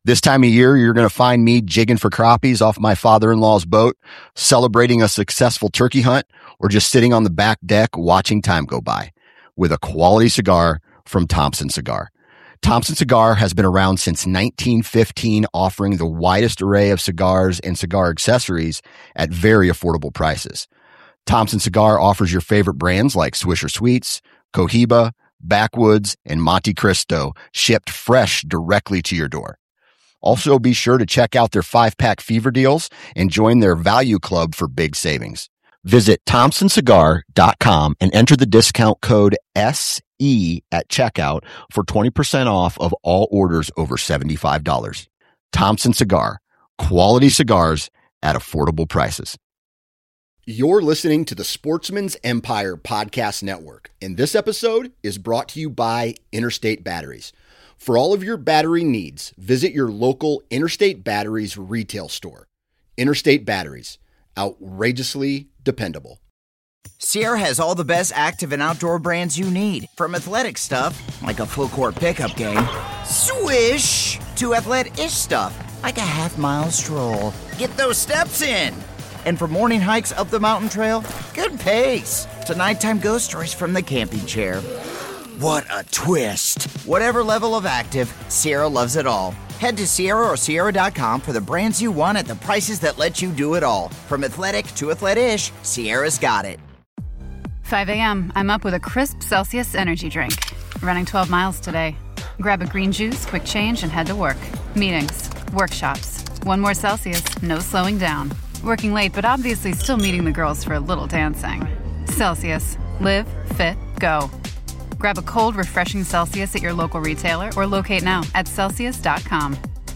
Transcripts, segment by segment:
This time of year, you're going to find me jigging for crappies off my father-in-law's boat, celebrating a successful turkey hunt, or just sitting on the back deck watching time go by with a quality cigar from Thompson Cigar. Thompson Cigar has been around since 1915, offering the widest array of cigars and cigar accessories at very affordable prices. Thompson Cigar offers your favorite brands like Swisher Sweets, Cohiba, Backwoods, and Monte Cristo, shipped fresh directly to your door. Also, be sure to check out their 5-pack fever deals and join their value club for big savings. Visit thompsoncigar.com and enter the discount code SE at checkout for 20% off of all orders over $75. Thompson Cigar, quality cigars at affordable prices. You're listening to the Sportsman's Empire Podcast Network, and this episode is brought to you by Interstate Batteries. For all of your battery needs, visit your local Interstate Batteries retail store. Interstate Batteries, outrageously dependable. Sierra has all the best active and outdoor brands you need. From athletic stuff, like a full court pickup game, swish, to athletic-ish stuff, like a half-mile stroll. Get those steps in. And for morning hikes up the mountain trail, good pace. To nighttime ghost stories from the camping chair. What a twist. Whatever level of active, Sierra loves it all. Head to Sierra or Sierra.com for the brands you want at the prices that let you do it all. From athletic to athletic-ish, Sierra's got it. 5 a.m., I'm up with a crisp Celsius energy drink. Running 12 miles today. Grab a green juice, quick change, and head to work. Meetings, workshops. One more Celsius, no slowing down. Working late, but obviously still meeting the girls for a little dancing. Celsius. Live, fit, go. Grab a cold, refreshing Celsius at your local retailer or locate now at Celsius.com.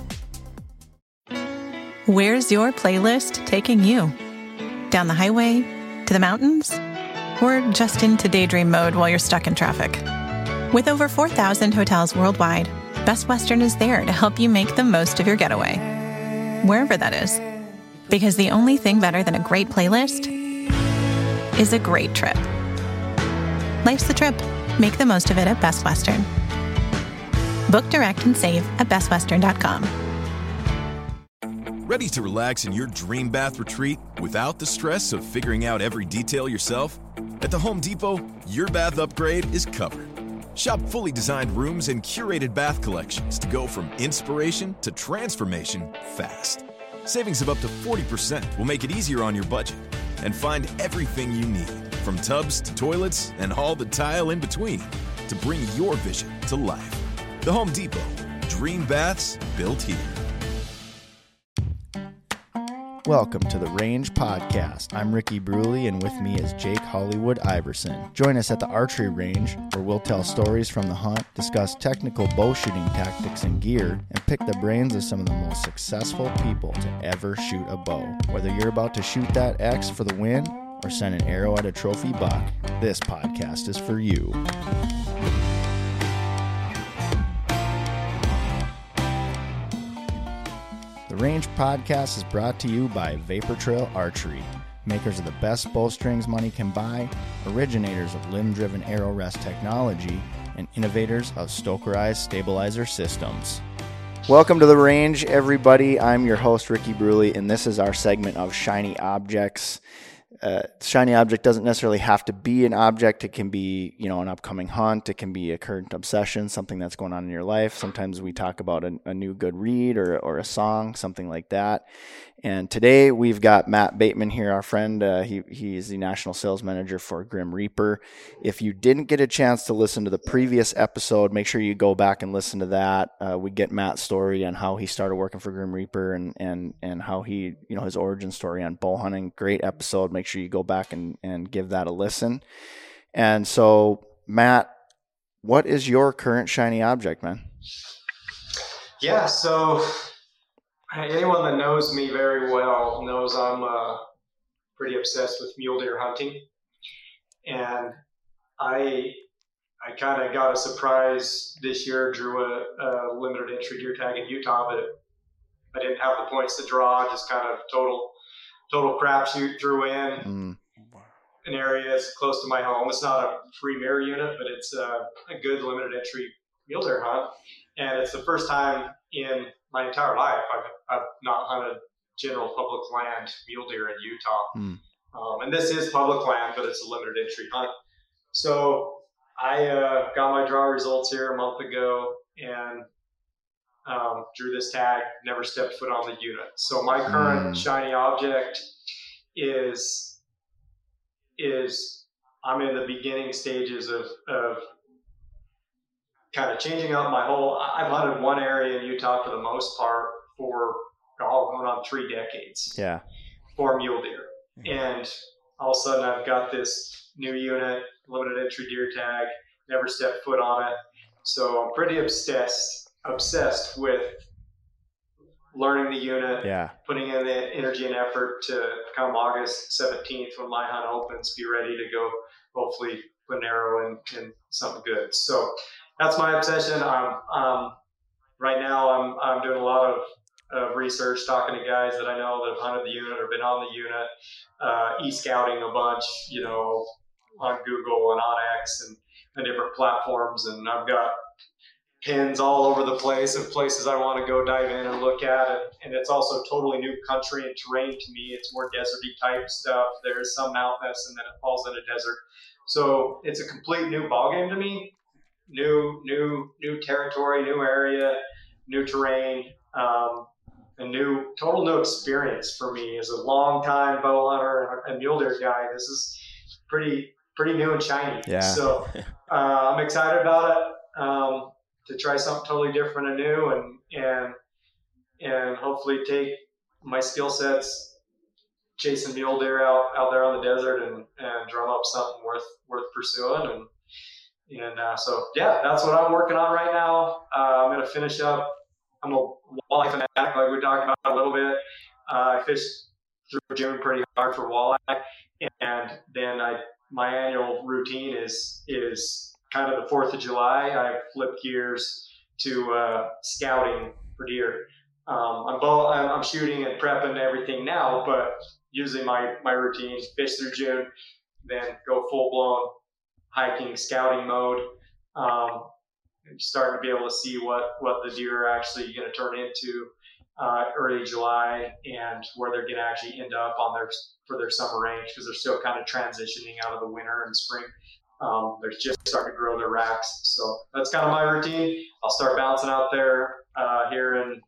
Where's your playlist taking you? Down the highway? To the mountains? Or just into daydream mode while you're stuck in traffic? With over 4,000 hotels worldwide, Best Western is there to help you make the most of your getaway. Wherever that is. Because the only thing better than a great playlist is a great trip. Life's the trip. Make the most of it at Best Western. Book direct and save at bestwestern.com. Ready to relax in your dream bath retreat without the stress of figuring out every detail yourself? At the Home Depot, your bath upgrade is covered. Shop fully designed rooms and curated bath collections to go from inspiration to transformation fast. Savings of up to 40% will make it easier on your budget. And find everything you need, from tubs to toilets and all the tile in between, to bring your vision to life. The Home Depot. Dream baths built here. Welcome to the Range Podcast. I'm Ricky Bruley, and with me is Jake Hollywood Iverson. Join us at the archery range, where we'll tell stories from the hunt, discuss technical bow shooting tactics and gear, and pick the brains of some of the most successful people to ever shoot a bow. Whether you're about to shoot that X for the win or send an arrow at a trophy buck, this podcast is for you. The Range Podcast is brought to you by Vapor Trail Archery, makers of the best bowstrings money can buy, originators of limb-driven arrow rest technology, and innovators of Stokerized stabilizer systems. Welcome to The Range, everybody. I'm your host, Ricky Bruley, and this is our segment of Shiny Objects. Shiny object doesn't necessarily have to be an object. It can be, an upcoming hunt. It can be a current obsession, something that's going on in your life. Sometimes we talk about a new good read or a song, something like that. And today we've got Matt Bateman here, our friend. He is the national sales manager for Grim Reaper. If you didn't get a chance to listen to the previous episode, make sure you go back and listen to that. We get Matt's story on how he started working for Grim Reaper and how he, his origin story on bow hunting. Great episode. Make sure you go back and give that a listen. And so, Matt, what is your current shiny object, man? Yeah, so anyone that knows me very well knows I'm pretty obsessed with mule deer hunting. And I kind of got a surprise this year, drew a limited entry deer tag in Utah, but I didn't have the points to draw, just kind of total crapshoot, threw in an area that's close to my home. It's not a free mirror unit, but it's a good limited entry mule deer hunt. And it's the first time in my entire life, I've not hunted general public land mule deer in Utah. And this is public land, but it's a limited entry hunt. So I got my draw results here a month ago and drew this tag, never stepped foot on the unit. So my current shiny object is I'm in the beginning stages of kind of changing up my whole. I've hunted one area in Utah for the most part for going on 3 decades. Yeah. For mule deer. And all of a sudden I've got this new unit, limited entry deer tag, never stepped foot on it. So I'm pretty obsessed with learning the unit, putting in the energy and effort to come August 17th when my hunt opens, be ready to go, hopefully put an arrow in something good. So that's my obsession. Right now I'm doing a lot of research, talking to guys that I know that have hunted the unit or been on the unit, e-scouting a bunch, on Google and on X and different platforms. And I've got pins all over the place of places I want to go dive in and look at. And it's also totally new country and terrain to me. It's more deserty type stuff. There's some mountainous and then it falls into desert. So it's a complete new ballgame to me. New territory, new area, new terrain, a total new experience for me as a long time bow hunter and mule deer guy. This is pretty new and shiny. Yeah. So I'm excited about it. To try something totally different and new and hopefully take my skill sets chasing mule deer out there on the desert and drum up something worth pursuing. And so that's what I'm working on right now. I'm going to finish up. I'm a walleye fanatic, like we talked about a little bit. I fished through June pretty hard for walleye. And then my annual routine is kind of the 4th of July. I flipped gears to scouting for deer. I'm shooting and prepping everything now, but usually my routine, fish through June, then go full blown hiking, scouting mode. Starting to be able to see what the deer are actually going to turn into early July and where they're going to actually end up for their summer range, because they're still kind of transitioning out of the winter and spring. They're just starting to grow their racks. So that's kind of my routine. I'll start bouncing out there here in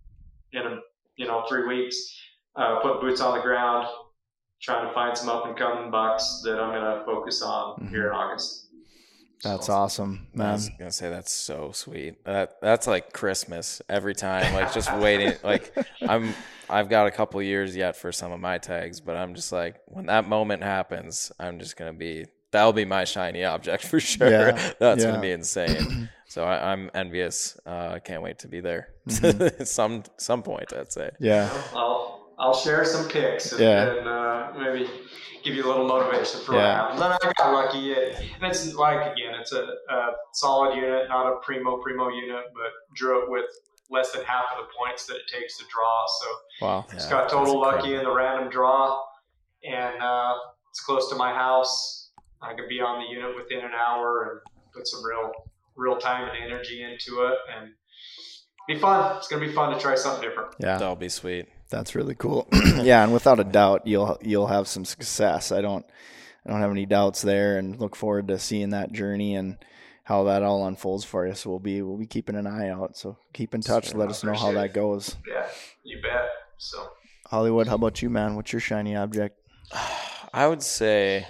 3 weeks, put boots on the ground, trying to find some up and coming bucks that I'm going to focus on here in August. That's awesome, man. I was gonna say that's so sweet. That's like Christmas every time. Like just waiting. Like I've got a couple years yet for some of my tags, but I'm just like, when that moment happens, I'm just that'll be my shiny object for sure. Yeah. That's gonna be insane. So I'm envious. I can't wait to be there. some point, I'd say. Yeah. I'll share some pics and maybe give you a little motivation for what happened. Then I got lucky. And it's like, again, it's a solid unit, not a primo unit, but drew it with less than half of the points that it takes to draw. So wow. Just got total lucky in the random draw. And it's close to my house. I could be on the unit within an hour and put some real time and energy into it. And be fun. It's going to be fun to try something different. Yeah. That'll be sweet. That's really cool. Yeah, and without a doubt, you'll have some success. I don't have any doubts there, and look forward to seeing that journey and how that all unfolds for you. So we'll be keeping an eye out. So keep in touch. Let us know how that goes. Yeah, you bet. So Hollywood, how about you, man? What's your shiny object? I would say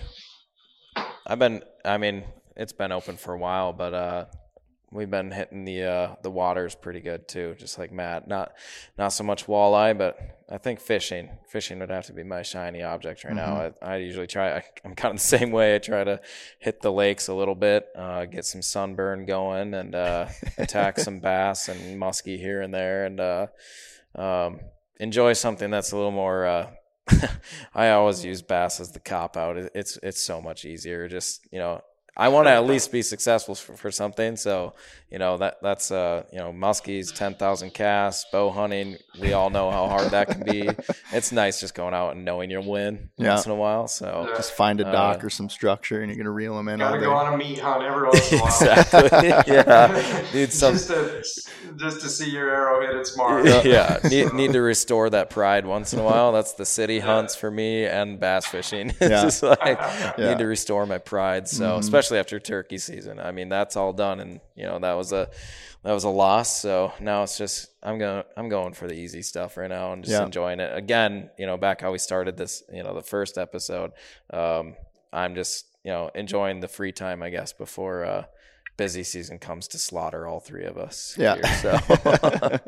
it's been open for a while, but we've been hitting the waters pretty good too, just like Matt. Not so much walleye, but I think fishing would have to be my shiny object right now. I usually try. I'm kind of the same way. I try to hit the lakes a little bit, get some sunburn going, and attack some bass and muskie here and there, and enjoy something that's a little more. I always use bass as the cop out. It's so much easier. Just I want to at least be successful for something. So, that's muskies, 10,000 casts, bow hunting. We all know how hard that can be. It's nice just going out and knowing you'll win once in a while. So just find a dock or some structure and you're going to reel them in. Gotta go on a meat hunt every once in a while. Exactly. Yeah. Need some just to see your arrow hit its mark. Yeah. Need to restore that pride once in a while. That's the city hunts for me and bass fishing. It's just like need to restore my pride. So especially after turkey season. I mean, that's all done, and that was a loss. So now it's just I'm going for the easy stuff right now and just enjoying it. Again, back how we started this, the first episode. I'm just enjoying the free time, I guess, before busy season comes to slaughter all three of us. Yeah. Here, so.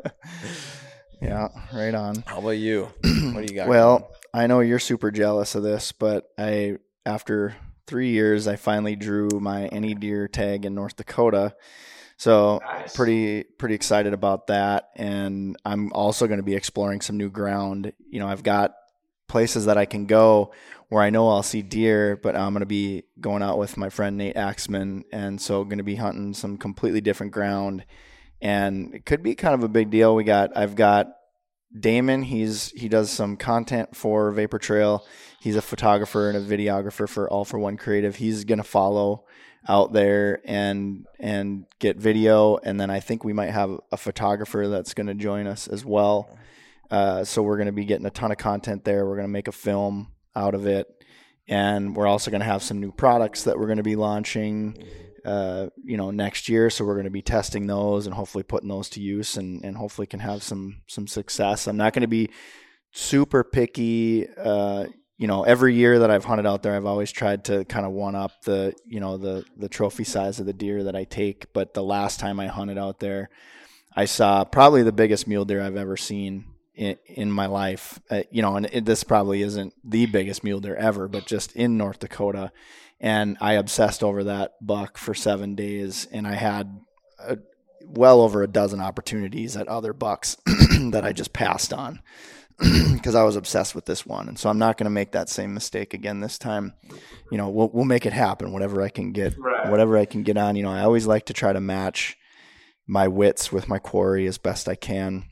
Yeah, right on. How about you? What do you got? Well, I know you're super jealous of this, but after 3 years, I finally drew my any deer tag in North Dakota. So nice. Pretty excited about that. And I'm also going to be exploring some new ground. I've got places that I can go where I know I'll see deer, but I'm going to be going out with my friend Nate Axman. And so going to be hunting some completely different ground. And it could be kind of a big deal. I've got Damon. He does some content for Vapor Trail. He's a photographer and a videographer for All for One Creative. He's going to follow out there and get video. And then I think we might have a photographer that's going to join us as well. So we're going to be getting a ton of content there. We're going to make a film out of it. And we're also going to have some new products that we're going to be launching next year. So we're going to be testing those and hopefully putting those to use and hopefully can have some success. I'm not going to be super picky. Every year that I've hunted out there, I've always tried to kind of one up the trophy size of the deer that I take. But the last time I hunted out there, I saw probably the biggest mule deer I've ever seen in my life. This probably isn't the biggest mule deer ever, but just in North Dakota. And I obsessed over that buck for 7 days, and I had well over a dozen opportunities at other bucks that I just passed on because I was obsessed with this one. And so I'm not going to make that same mistake again this time. We'll make it happen. Whatever I can get on. I always like to try to match my wits with my quarry as best I can.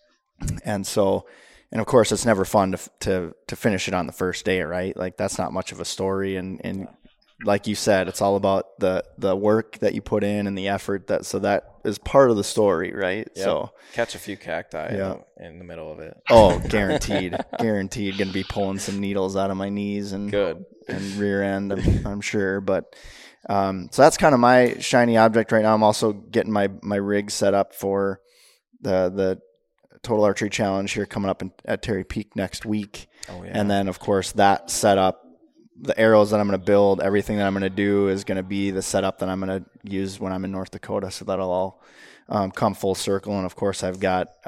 And of course, it's never fun to finish it on the first day, right? Like that's not much of a story, and like you said, it's all about the work that you put in and the effort that is part of the story, right? Yep. So catch a few cacti in the middle of it. Oh, guaranteed. Going to be pulling some needles out of my knees and rear end, I'm sure. But so that's kind of my shiny object right now. I'm also getting my rig set up for the Total Archery Challenge here coming up at Terry Peak next week. Oh, yeah. And then of course that setup, the arrows that I'm going to build, everything that I'm going to do is going to be the setup that I'm going to use when I'm in North Dakota. So that'll all come full circle. And of course I'm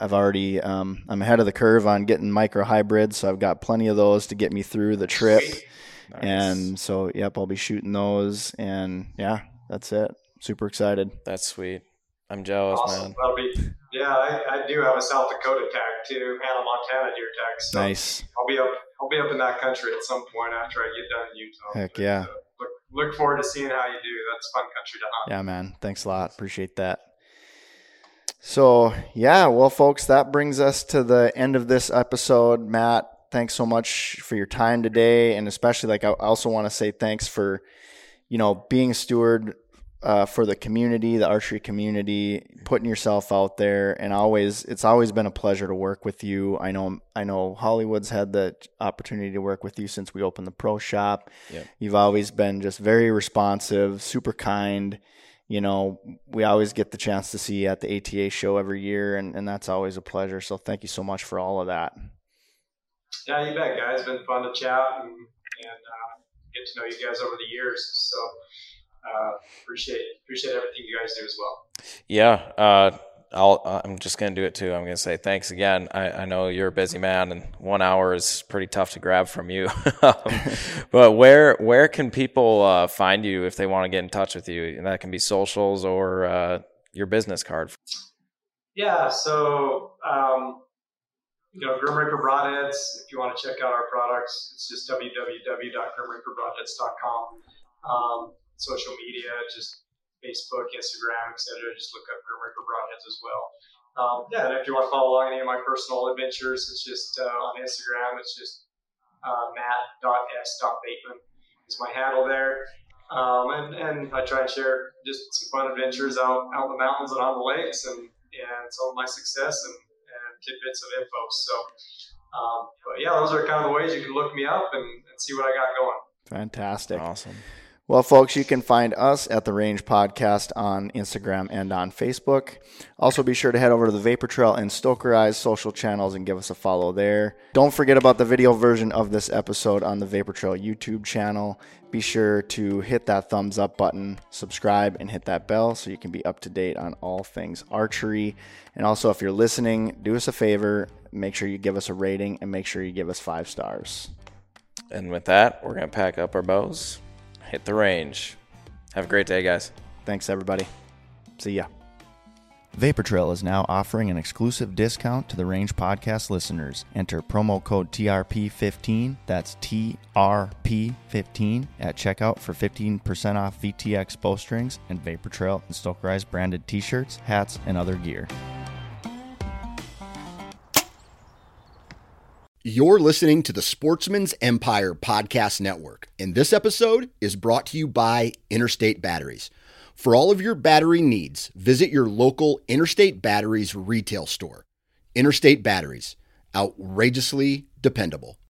ahead of the curve on getting micro hybrids. So I've got plenty of those to get me through the trip. Nice. And so, I'll be shooting those, and that's it. Super excited. That's sweet. I'm jealous, man. That'll be, I do have a South Dakota tag too, Hannah, Montana deer tag. So nice. I'll be up in that country at some point after I get done in Utah. Heck yeah. Look forward to seeing how you do. That's fun country to hunt. Yeah, man. Thanks a lot. Appreciate that. So, well, folks, that brings us to the end of this episode. Matt, thanks so much for your time today. And especially, I also want to say thanks for, being a steward for the community, the archery community, putting yourself out there. And it's always been a pleasure to work with you. I know Hollywood's had the opportunity to work with you since we opened the pro shop. Yep. You've always been just very responsive, super kind. We always get the chance to see you at the ATA show every year, and that's always a pleasure. So thank you so much for all of that. Yeah, you bet, guys. It's been fun to chat and get to know you guys over the years. So appreciate everything you guys do as well. Yeah, I'm just going to do it too. I'm going to say thanks again. I know you're a busy man, and 1 hour is pretty tough to grab from you. But where can people find you if they want to get in touch with you? And that can be socials or your business card. Yeah, so Grim Reaper Broadheads, if you want to check out our products, it's just www.grimreaperbroadheads.com. social media, just Facebook, Instagram, etc. Just look up Grim Reaper Broadheads as well. And if you want to follow along any of my personal adventures, it's just on Instagram. It's just matt.s.bateman is my handle there. And I try and share just some fun adventures out in the mountains and on the lakes and some of my success and tidbits of info. So, but yeah, those are kind of the ways you can look me up and see what I got going. Fantastic. Awesome. Well, folks, you can find us at The Range Podcast on Instagram and on Facebook. Also, be sure to head over to the Vapor Trail and Stoker Eyes social channels and give us a follow there. Don't forget about the video version of this episode on the Vapor Trail YouTube channel. Be sure to hit that thumbs up button, subscribe, and hit that bell so you can be up to date on all things archery. And also, if you're listening, do us a favor, make sure you give us a rating and make sure you give us 5 stars. And with that, we're going to pack up our bows, hit the range. Have a great day, guys. Thanks, everybody. See ya. Vapor Trail is now offering an exclusive discount to the Range Podcast listeners. Enter promo code TRP15, that's TRP15, at checkout for 15% off VTX bowstrings and Vapor Trail and Stoker Eyes branded t-shirts, hats, and other gear. You're listening to the Sportsman's Empire Podcast Network, and this episode is brought to you by Interstate Batteries. For all of your battery needs, visit your local Interstate Batteries retail store. Interstate Batteries, outrageously dependable.